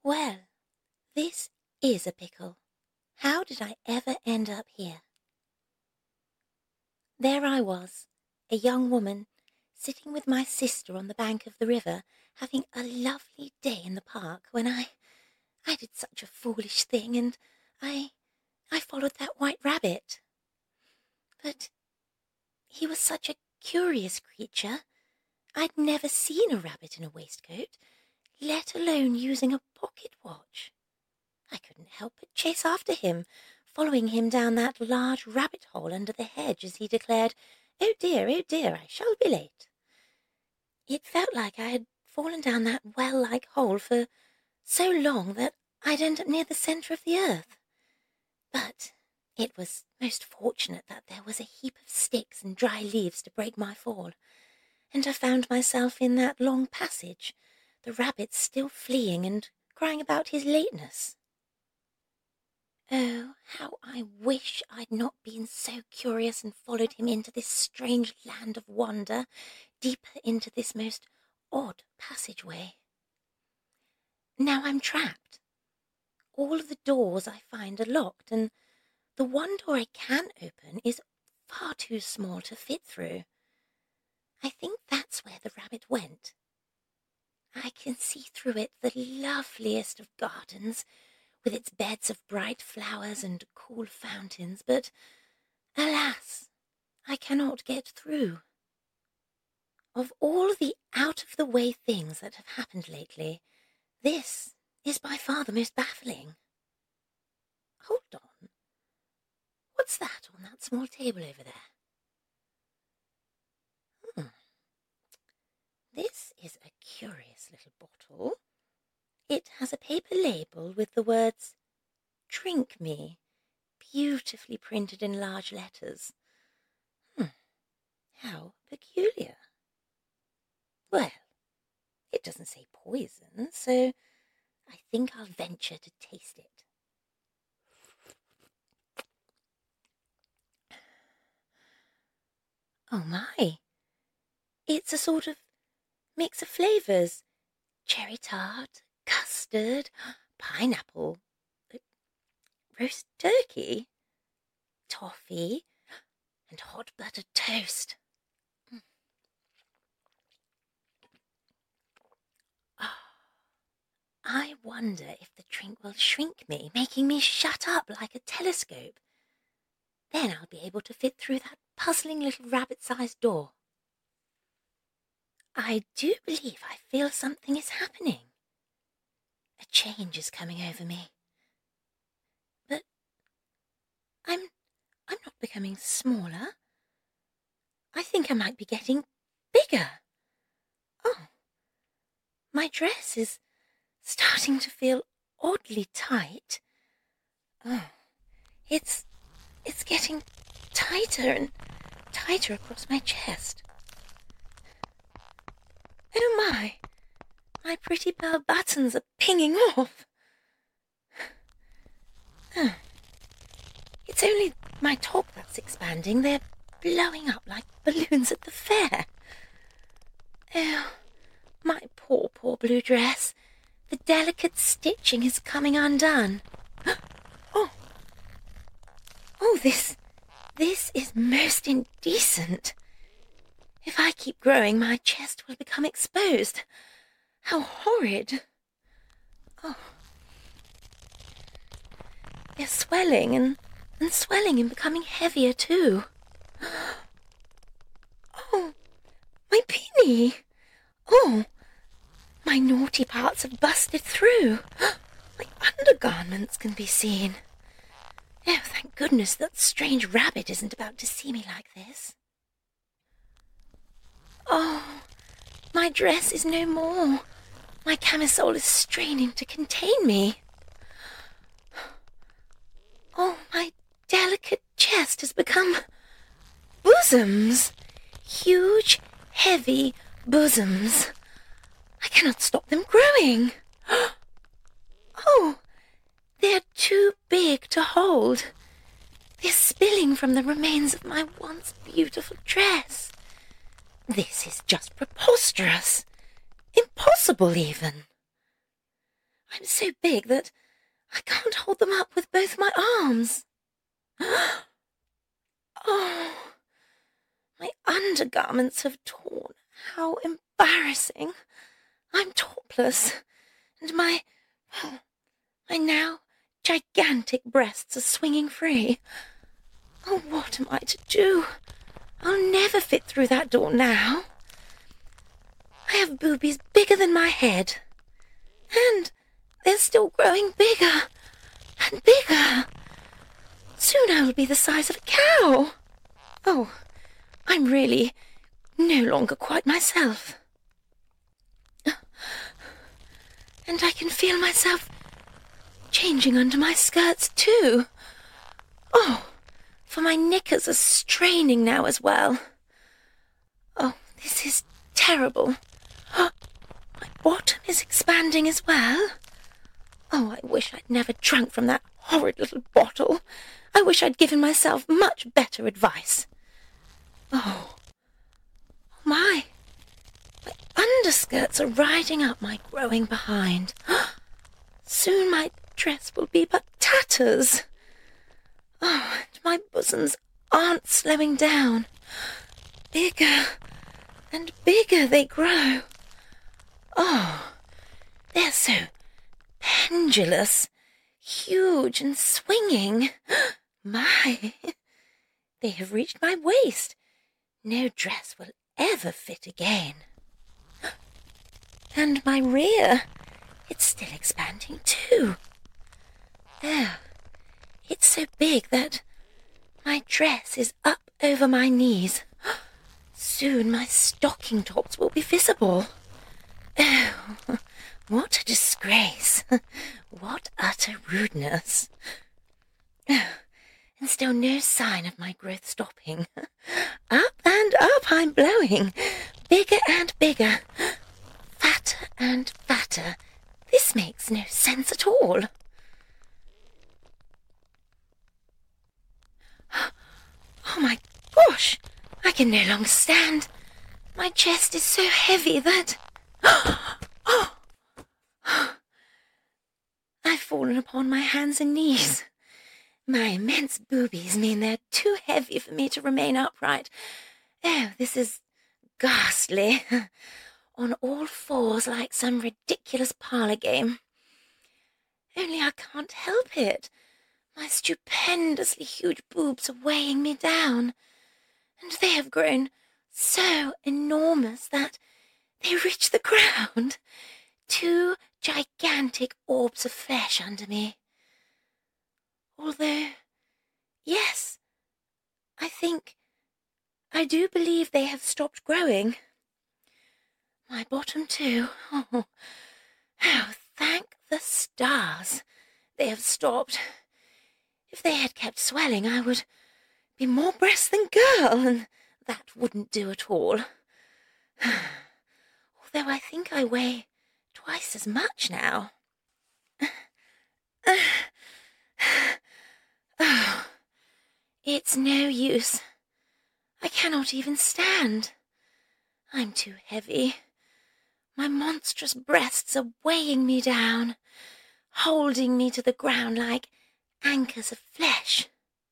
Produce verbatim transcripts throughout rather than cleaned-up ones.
Well, this is a pickle. How did I ever end up here? There I was, a young woman, sitting with my sister on the bank of the river, having a lovely day in the park, when I... I did such a foolish thing, and I... I followed that white rabbit. But he was such a curious creature. I'd never seen a rabbit in a waistcoat, let alone using a pocket watch. I couldn't help but chase after him, following him down that large rabbit hole under the hedge as he declared, "Oh dear, oh dear, I shall be late." It felt like I had fallen down that well-like hole for so long that I'd end up near the centre of the earth. But it was most fortunate that there was a heap of sticks and dry leaves to break my fall, and I found myself in that long passage, the rabbit still fleeing and crying about his lateness. Oh, how I wish I'd not been so curious and followed him into this strange land of wonder, deeper into this most odd passageway. Now I'm trapped. All of the doors I find are locked, and the one door I can open is far too small to fit through. I think that's where the rabbit went. I can see through it the loveliest of gardens, with its beds of bright flowers and cool fountains, but, alas, I cannot get through. Of all the out-of-the-way things that have happened lately, this is by far the most baffling. Hold on. What's that on that small table over there? Hmm. This is a curious little bottle. It has a paper label with the words, "Drink me," beautifully printed in large letters. Hmm, how peculiar. Well, it doesn't say poison, so I think I'll venture to taste it. Oh my, it's a sort of mix of flavours. Cherry tart, custard, pineapple, roast turkey, toffee, and hot buttered toast. Mm. Oh, I wonder if the drink will shrink me, making me shut up like a telescope. Then I'll be able to fit through that puzzling little rabbit-sized door. I do believe I feel something is happening. A change is coming over me. But I'm I'm not becoming smaller. I think I might be getting bigger. Oh, my dress is starting to feel oddly tight. Oh, it's it's getting tighter and tighter across my chest. Oh my, my pretty pearl buttons are pinging off. Oh, it's only my top that's expanding. They're blowing up like balloons at the fair. Oh, my poor, poor blue dress. The delicate stitching is coming undone. Oh, oh, this, this is most indecent. If I keep growing, my chest will become exposed. How horrid. Oh. They're swelling and, and swelling and becoming heavier too. Oh, my pinny. Oh, my naughty parts have busted through. My undergarments can be seen. Oh, thank goodness that strange rabbit isn't about to see me like this. Oh, my dress is no more. My camisole is straining to contain me. Oh, my delicate chest has become bosoms. Huge, heavy bosoms. I cannot stop them growing. Oh, they're too big to hold. They're spilling from the remains of my once beautiful dress. This is just preposterous. Impossible, even. I'm so big that I can't hold them up with both my arms. Oh, my undergarments have torn. How embarrassing. I'm topless, and my, well, my now gigantic breasts are swinging free. Oh, what am I to do? I'll never fit through that door now. I have boobies bigger than my head, and they're still growing bigger and bigger. Soon I will be the size of a cow. Oh, I'm really no longer quite myself. And I can feel myself changing under my skirts too. Oh, for my knickers are straining now as well. Oh, this is terrible. My bottom is expanding as well. Oh, I wish I'd never drunk from that horrid little bottle. I wish I'd given myself much better advice. Oh, my, my underskirts are riding up my growing behind. Soon my dress will be but tatters. Oh, and my bosoms aren't slowing down. Bigger and bigger they grow. Oh, they're so pendulous, huge and swinging. My, they have reached my waist. No dress will ever fit again. And my rear, it's still expanding too. Oh, it's so big that my dress is up over my knees. Soon my stocking tops will be visible. Oh, what a disgrace. What utter rudeness. Oh, and still no sign of my growth stopping. Up and up I'm blowing, bigger and bigger, fatter and fatter. This makes no sense at all. Oh my gosh, I can no longer stand. My chest is so heavy that... Oh! I've fallen upon my hands and knees. My immense boobies mean they're too heavy for me to remain upright. Oh, this is ghastly. On all fours like some ridiculous parlour game. Only I can't help it. My stupendously huge boobs are weighing me down, and they have grown so enormous that they reach the ground. Two gigantic orbs of flesh under me. Although, yes, I think, I do believe they have stopped growing. My bottom too. Oh, oh, thank the stars. They have stopped. If they had kept swelling, I would be more breast than girl, and that wouldn't do at all. Although I think I weigh twice as much now. Oh, it's no use. I cannot even stand. I'm too heavy. My monstrous breasts are weighing me down, holding me to the ground like anchors of flesh.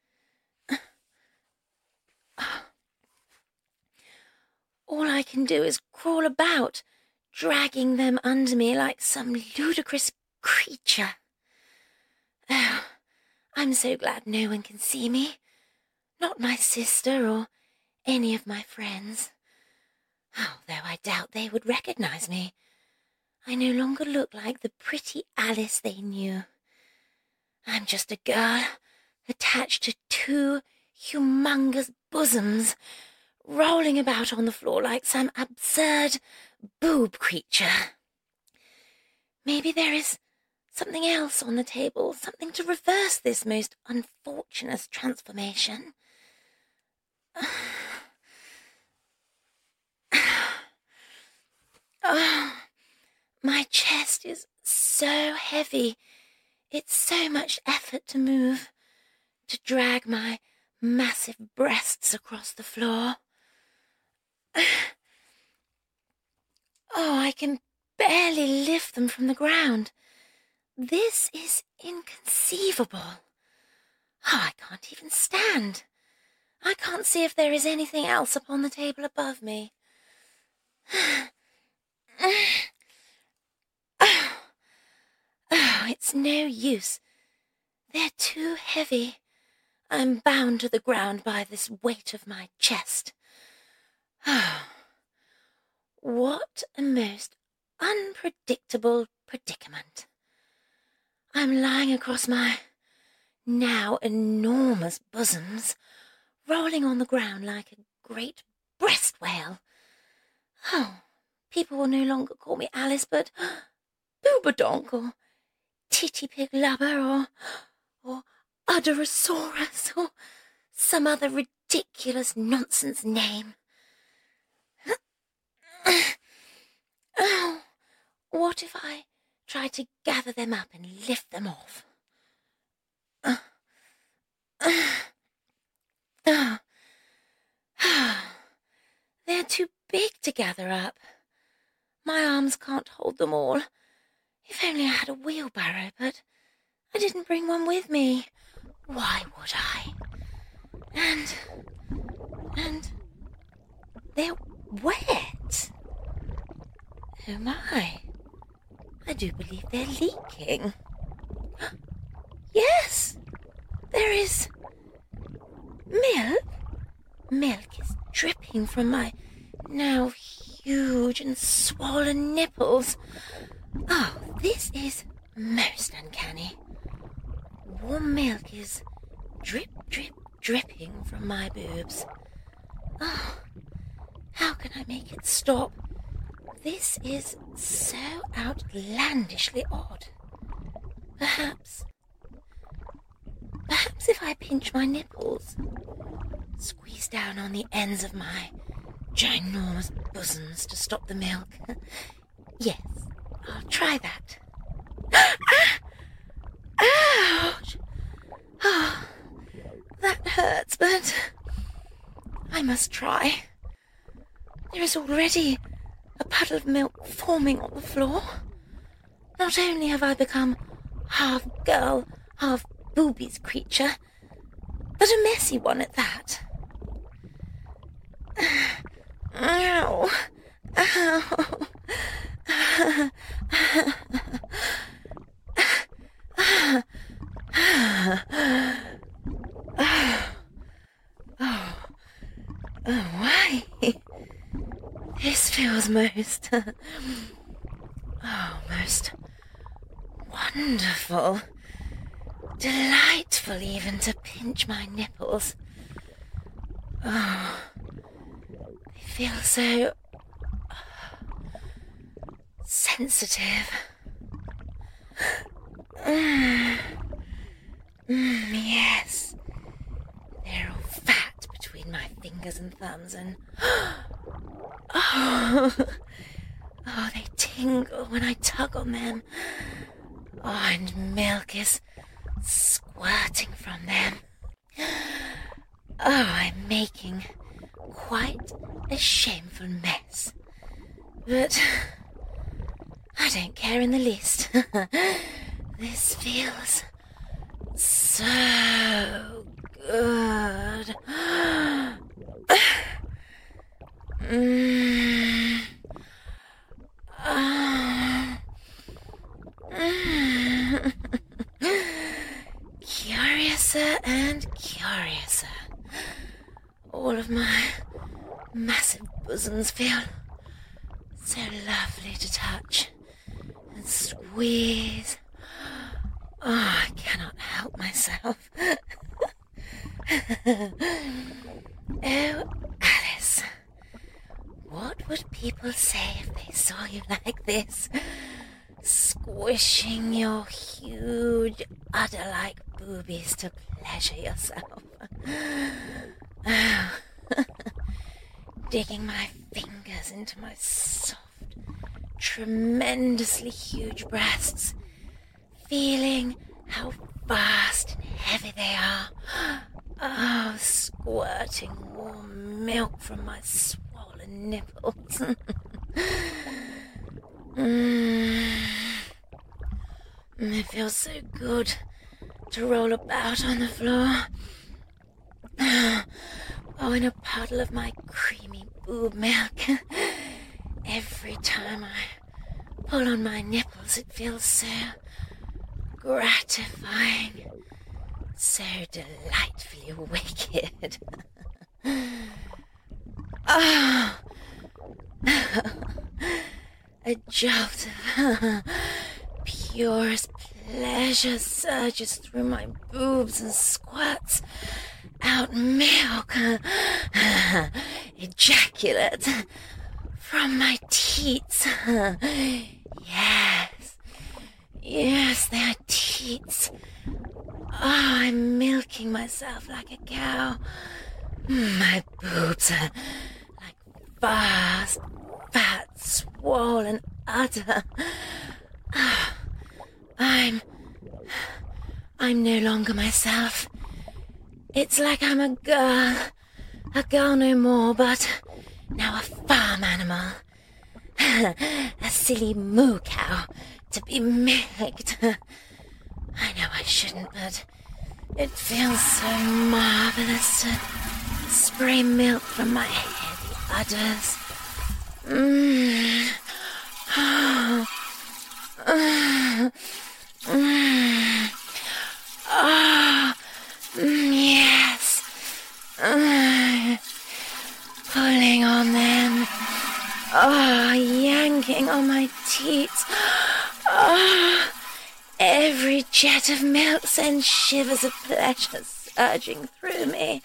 All I can do is crawl about, dragging them under me like some ludicrous creature. Oh, I'm so glad no one can see me. Not my sister or any of my friends. Although I doubt they would recognize me. I no longer look like the pretty Alice they knew. I'm just a girl attached to two humongous bosoms, rolling about on the floor like some absurd boob creature. Maybe there is something else on the table, something to reverse this most unfortunate transformation. Oh, my chest is so heavy. It's so much effort to move, to drag my massive breasts across the floor. Oh, I can barely lift them from the ground. This is inconceivable. Oh, I can't even stand. I can't see if there is anything else upon the table above me. Oh, oh, it's no use. They're too heavy. I'm bound to the ground by this weight of my chest. Oh, what a most unpredictable predicament. I'm lying across my now enormous bosoms, rolling on the ground like a great breast whale. Oh, people will no longer call me Alice, but Boobadonk, or Titty Pig Lubber, or, or Udderosaurus, or some other ridiculous nonsense name. Oh, what if I try to gather them up and lift them off? Uh, uh, uh, they're too big to gather up. My arms can't hold them all. If only I had a wheelbarrow, but I didn't bring one with me. Why would I? And... and... they're wet. Oh my. I do believe they're leaking. Yes! There is... milk? Milk is dripping from my now huge and swollen nipples. Oh, this is most uncanny. Warm milk is drip, drip, dripping from my boobs. Oh, how can I make it stop? This is so outlandishly odd. Perhaps... Perhaps if I pinch my nipples, squeeze down on the ends of my ginormous bosoms to stop the milk. Yes, I'll try that. Ah! Ouch! Oh, that hurts, but I must try. There is already a puddle of milk forming on the floor. Not only have I become half girl, half boobies creature, but a messy one at that. Ow! Ow! Oh, oh, why? This feels most, oh, most wonderful. Delightful even to pinch my nipples. Oh, they feel so sensitive. Mm. Mm, yes. They're all fat between my fingers and thumbs and... Oh, oh, they tingle when I tug on them. Oh, and milk is squirting from them. Oh, I'm making quite a shameful mess. But I don't care in the least. This feels so good. Mm. Oh. Mm. Curiouser and curiouser. All of my massive bosoms feel so lovely to touch and squeeze. Oh, I cannot help myself. Oh, Alice, what would people say if they saw you like this, squishing your huge udder-like boobies to pleasure yourself? Oh, digging my fingers into my soft, tremendously huge breasts, feeling how vast and heavy they are. Oh, squirting warm milk from my swollen nipples. mm. It feels so good to roll about on the floor. Oh, in a puddle of my creamy boob milk. Every time I pull on my nipples, it feels so gratifying, so delightfully wicked. Oh, a jolt of purest pleasure surges through my boobs and squirts out milk, ejaculate from my teats. Yes, yes, they are teats. Oh, I'm milking myself like a cow. My boobs are like vast, fat, swollen udder. Oh, I'm... I'm no longer myself. It's like I'm a girl. A girl no more, but now a farm animal. A silly moo cow to be milked. I know I shouldn't, but it feels so marvellous to spray milk from my heavy udders. Mmm. Oh. Uh. Mm. Oh. Mm, yes. Uh. Pulling on them. Oh, yanking on my teats. Oh. Every jet of milk sends shivers of pleasure surging through me.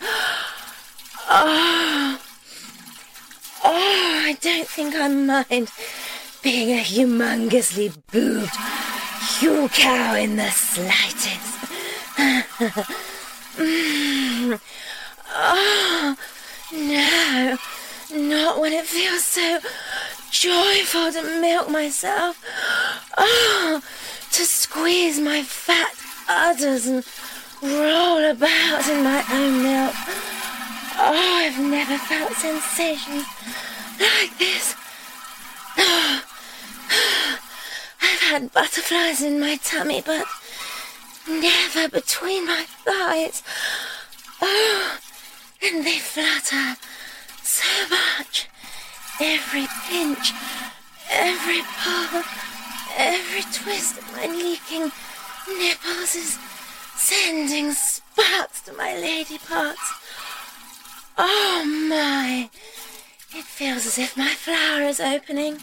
Oh, oh, I don't think I mind being a humongously boobed Hugh cow in the slightest. mm. Oh, no, not when it feels so joyful to milk myself. Oh, to squeeze my fat udders and roll about in my own milk. Oh, I've never felt sensations like this. Oh, I've had butterflies in my tummy, but never between my thighs. Oh, and they flutter so much. Every pinch, every pull, every twist of my leaking nipples is sending sparks to my lady parts. Oh my! It feels as if my flower is opening.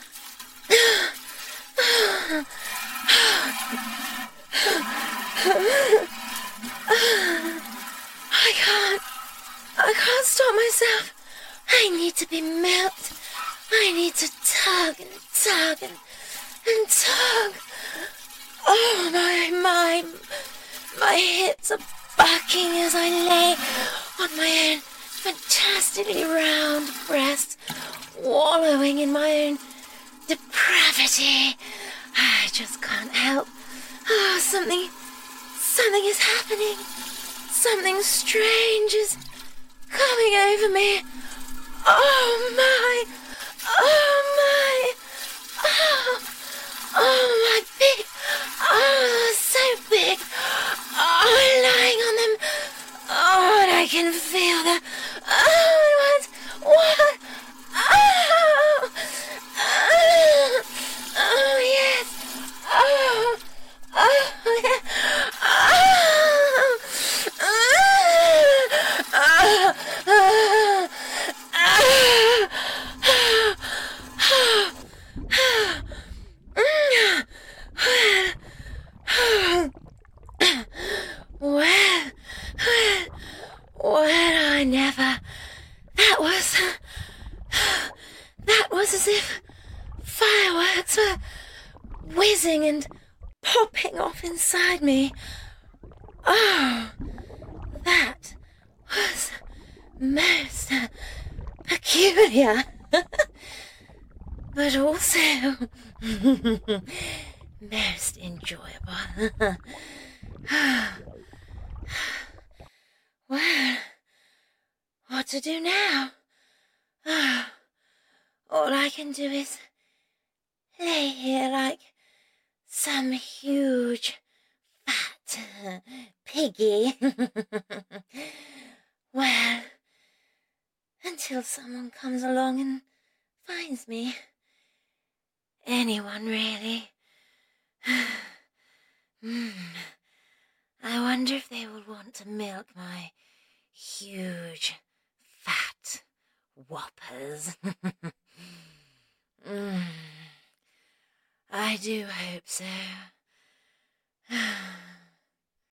I can't. I can't stop myself. I need to be milked. I need to tug and tug and, and tug. Oh, my, my, my hips are bucking as I lay on my own fantastically round breast, wallowing in my own depravity. I just can't help. Oh, something, something is happening. Something strange is coming over me. Oh, my, oh, my, oh, oh, my big, oh, so big. Oh, lying on them. Oh, and I can feel the, oh, what, what, oh, oh, oh, yes, oh, oh, yeah, oh, oh, oh, oh, well, well, well, I never. That was. That was as if fireworks were whizzing and popping off inside me. Oh, that was most uh, peculiar, but also most enjoyable. Well, what to do now? Oh, all I can do is lay here like some huge huge, fat piggy. Well, until someone comes along and finds me. Anyone, really. Hmm. I wonder if they will want to milk my huge, fat whoppers. mm. I do hope so.